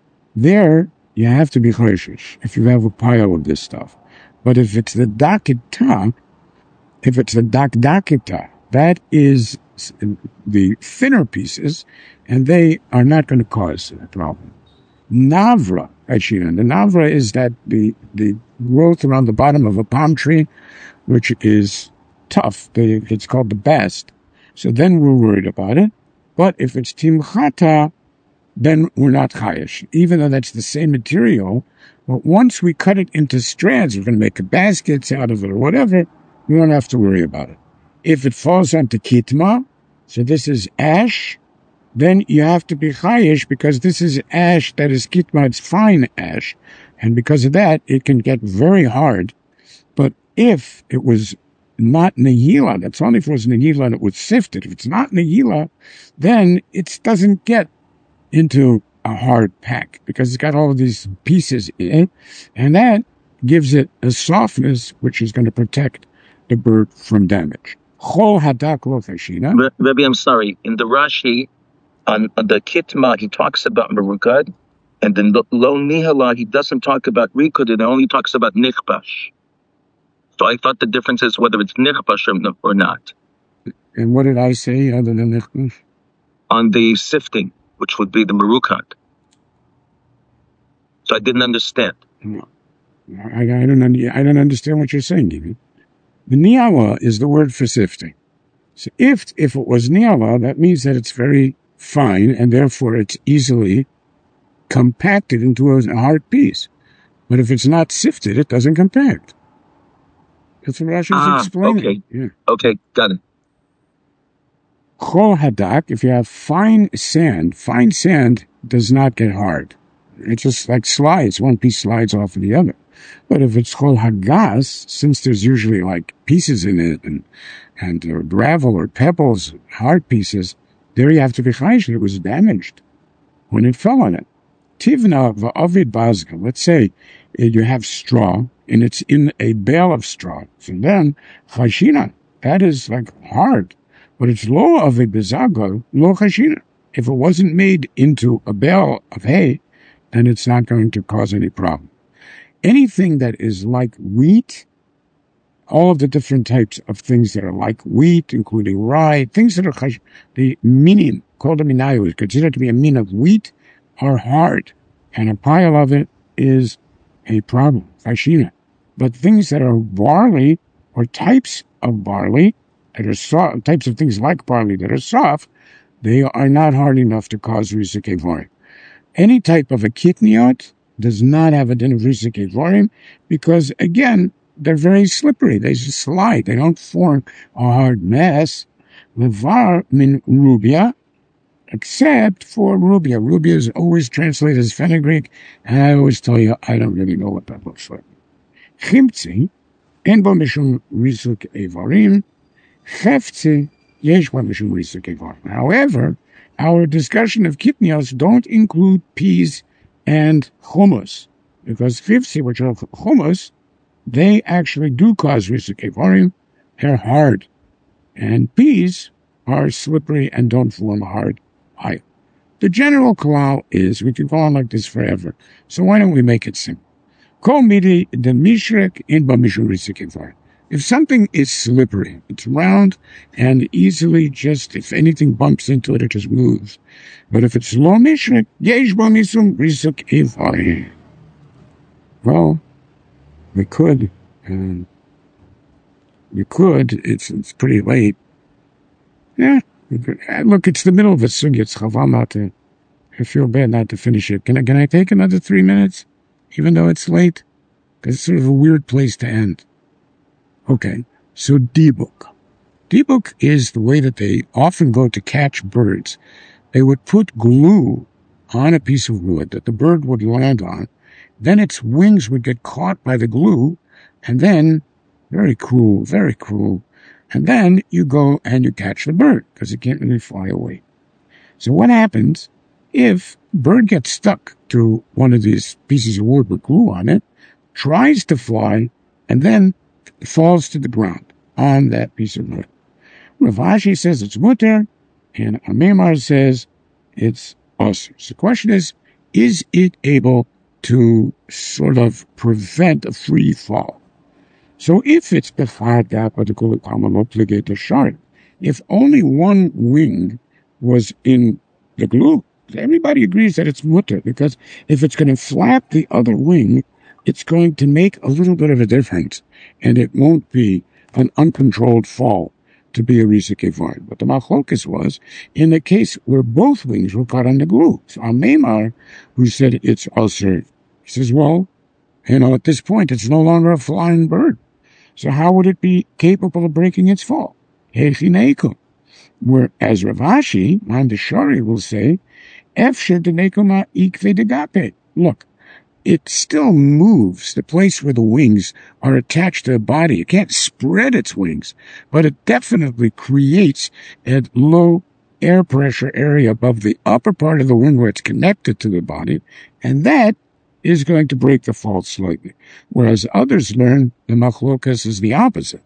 There you have to be chayshish if you have a pile of this stuff. But if it's the Dakita, if it's the Dakdakita, that is the thinner pieces, and they are not going to cause a problem. Navra, actually, the Navra is that the, the growth around the bottom of a palm tree, which is tough. They, it's called the bast. So then we're worried about it. But if it's Timchata, then we're not chayish, even though that's the same material. But once we cut it into strands, we're going to make a baskets out of it or whatever, we don't have to worry about it. If it falls onto kitma, so this is ash, then you have to be chayish because this is ash that is kitma, it's fine ash. And because of that, it can get very hard. But if it was not nehila, that's only if it was nehila and it was sifted. If it's not nehila, then it doesn't get into a hard pack because it's got all of these pieces in it. And that gives it a softness which is going to protect the bird from damage. Chol hadak lo cheshina. Rabbi, I'm sorry. In the Rashi, on, on the Kitma, he talks about Merukad, and then the Lo Nihala, he doesn't talk about Rikud, and only talks about Nichbash. So I thought the difference is whether it's Nichbash or, or not. And what did I say other than Nichbash? On the sifting, which would be the Merukad. So I didn't understand. No. I, I, don't, I don't understand what you're saying, even. The niala is the word for sifting. So if if it was niala, that means that it's very fine and therefore it's easily compacted into a hard piece. But if it's not sifted, it doesn't compact. That's what Rashi is ah, explaining. Okay. Yeah. Okay, got it. Chol hadak, if you have fine sand, fine sand does not get hard. It just like slides, one piece slides off of the other. But if it's chol hagas, since there's usually like pieces in it and and uh, gravel or pebbles, hard pieces, there you have to be chayish. It was damaged when it fell on it. Tivna va'avid bazga. Let's say uh, you have straw and it's in a bale of straw. So then chayshina, that is like hard, but it's lo avid bezago, lo chayshina. If it wasn't made into a bale of hay, then it's not going to cause any problem. Anything that is like wheat, all of the different types of things that are like wheat, including rye, things that are the minim, called a minayu, is considered to be a min of wheat, are hard. And a pile of it is a problem, fashina. But things that are barley, or types of barley, that are soft, types of things like barley that are soft, they are not hard enough to cause Risa Kevorim. Any type of a kitniot does not have a din of Risa Kevorim because, again, they're very slippery. They just slide. They don't form a hard mess. Levar min rubia, except for rubia. Rubia is always translated as fenugreek, and I always tell you, I don't really know what that looks like. Chimtzi, en bo mishum Risa Kevorim, chefzi, yesh bo mishum Risa Kevorim. However, our discussion of kitnios don't include peas and hummus, because chifsi, which are hummus, they actually do cause Risa Kevorim. They're hard. And peas are slippery and don't form hard pile. The general kalal is, we could go on like this forever, so why don't we make it simple? Kol midi the mishrek in ba mishum Risa Kevorim. If something is slippery, it's round and easily just, if anything bumps into it, it just moves. But if it's lo mishrek, yesh ba mishum Risa Kevorim. Well, we could, and you could, it's, it's pretty late. Yeah, Look, it's the middle of a sugya. It's chaval not to. I feel bad not to finish it. Can I, can I take another three minutes, even though it's late? Because it's sort of a weird place to end. Okay, so dibuk. Dibuk is the way that they often go to catch birds. They would put glue on a piece of wood that the bird would land on. Then its wings would get caught by the glue, and then, very cruel, very cruel, and then you go and you catch the bird, because it can't really fly away. So what happens if a bird gets stuck to one of these pieces of wood with glue on it, tries to fly, and then falls to the ground on that piece of wood? Rav Ashi says it's mutter, and Amemar says it's osur. So the question is, is it able to sort of prevent a free fall? So if it's if only one wing was in the glue, everybody agrees that it's mutter, because if it's going to flap the other wing, it's going to make a little bit of a difference, and it won't be an uncontrolled fall to be a risa kevar. But the machlokas was in the case where both wings were caught on the glue. So Amemar, who said it's osur, he says, well, you know, at this point, it's no longer a flying bird. So how would it be capable of breaking its fall? Whereas Rav Ashi, Mandashari, will say, look, it still moves the place where the wings are attached to the body. It can't spread its wings, but it definitely creates a low air pressure area above the upper part of the wing where it's connected to the body, and that is going to break the fall slightly. Whereas others learn the machlokas is the opposite.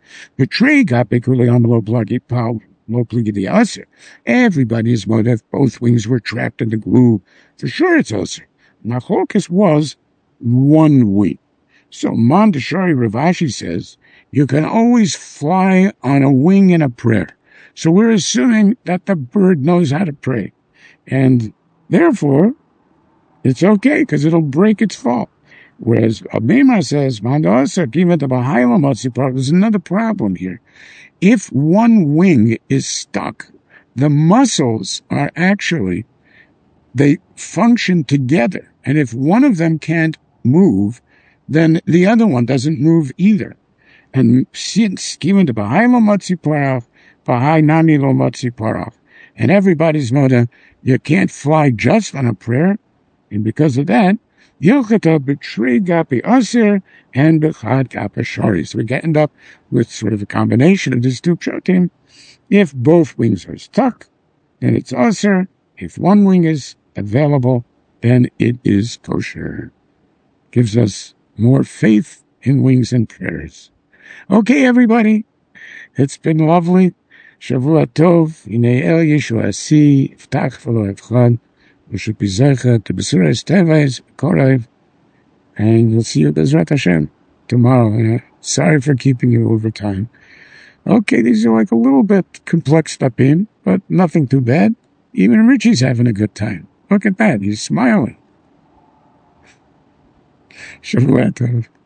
Everybody is motive, both wings were trapped in the glue. For sure it's osur. Machlokas was one wing. So Mandashari Rav Ashi says, you can always fly on a wing in a prayer. So we're assuming that the bird knows how to pray. And therefore, it's okay, because it'll break its fall. Whereas Abema says, there's another problem here. If one wing is stuck, the muscles are actually, they function together. And if one of them can't move, then the other one doesn't move either. And since given to Bahai lo motzi parach, Bahai nami lo motzi parach, and everybody's moda, you can't fly just on a prayer, and because of that, Yochata betray gapi osir and bechad kapashari. So we get end up with sort of a combination of these two pshatim. If both wings are stuck, then it's osir. If one wing is available, then it is kosher. Gives us more faith in wings and prayers. Okay, everybody. It's been lovely. Shavua tov. Inei el Yeshua asi. Iftach v'lo evchad. We should be zecha to Besuras Teves, Korev, and we'll see you Bezrat Hashem tomorrow. Uh, sorry for keeping you over time. Okay, these are like a little bit complexed up in, but nothing too bad. Even Richie's having a good time. Look at that, he's smiling. Shavua tov.